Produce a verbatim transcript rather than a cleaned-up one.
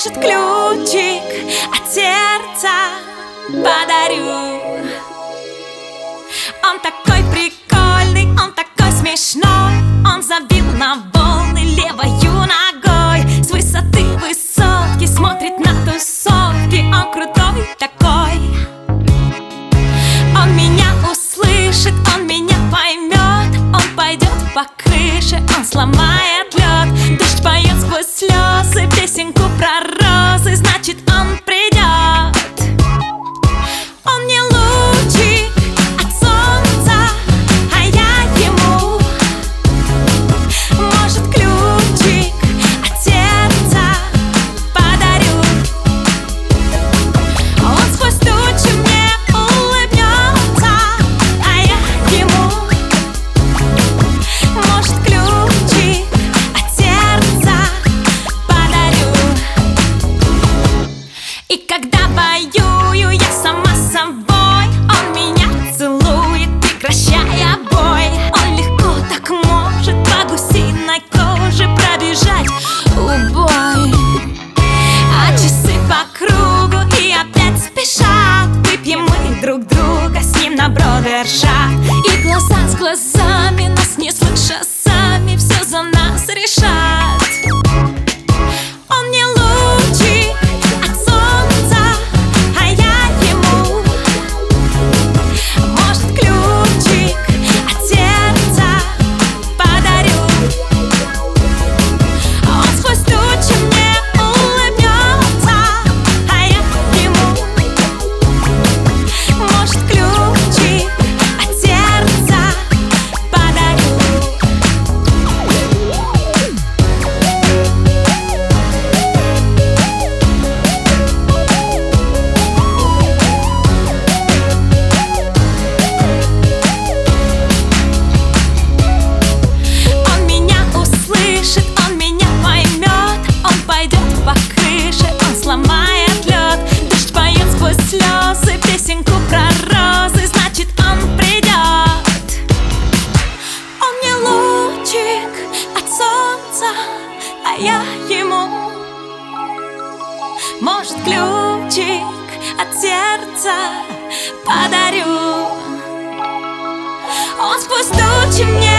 Может, ключик от сердца подарю. Он такой прикольный, он такой смешной. Он забил на волны левою ногой. С высоты высотки смотрит на тусовки. Он крутой такой. Он меня услышит, он меня поймет. Он пойдет по крыше, он сломает лед. Дождь поет сквозь слезы песенку про розы. Значит, он придет. Он не лучик от солнца, а я ему. Может, ключик от сердца подарю. Он сквозь тучи мне улыбнется, а я ему. Может, ключик от сердца подарю. И когда воюю я сама с собой, он меня целует, прекращая бой. Он легко так может по гусиной коже пробежать убой. А часы по кругу и опять спешат. Выпьем мы друг друга с ним на бродершат. И глаза с глазами нас не слыша сами все за нас решат. Он не лучик от солнца, а я ему. Может, ключик от сердца подарю. Он сквозь тучи мне улыбнется, а я ему. Может, ключик от сердца подарю. Он меня услышит, он меня поймет. Он пойдет по крыше, он сломает лед. Дождь поет сквозь слезы песенку про розы. Значит, он придет. Он не лучик от солнца, а я ему. Может, ключик от сердца подарю. Он сквозь тучи мне